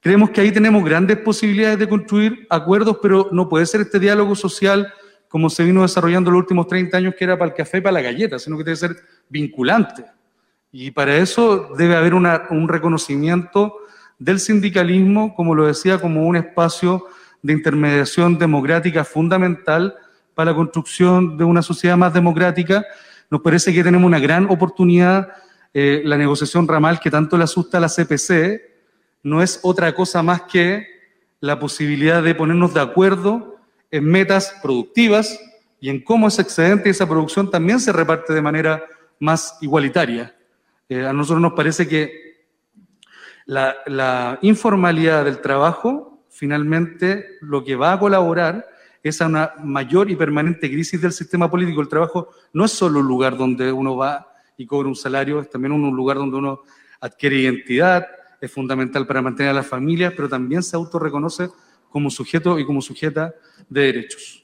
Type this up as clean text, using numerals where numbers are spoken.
Creemos que ahí tenemos grandes posibilidades de construir acuerdos, pero no puede ser este diálogo social como se vino desarrollando los últimos 30 años, que era para el café y para la galleta, sino que debe ser vinculante. Y para eso debe haber un reconocimiento del sindicalismo, como lo decía, como un espacio de intermediación democrática fundamental para la construcción de una sociedad más democrática. Nos parece que tenemos una gran oportunidad. La negociación ramal que tanto le asusta a la CPC no es otra cosa más que la posibilidad de ponernos de acuerdo en metas productivas y en cómo ese excedente y esa producción también se reparte de manera más igualitaria. A nosotros nos parece que la informalidad del trabajo, finalmente, lo que va a colaborar es a una mayor y permanente crisis del sistema político. El trabajo no es solo un lugar donde uno va y cobra un salario, es también un lugar donde uno adquiere identidad, es fundamental para mantener a las familias, pero también se autorreconoce como sujeto y como sujeta de derechos.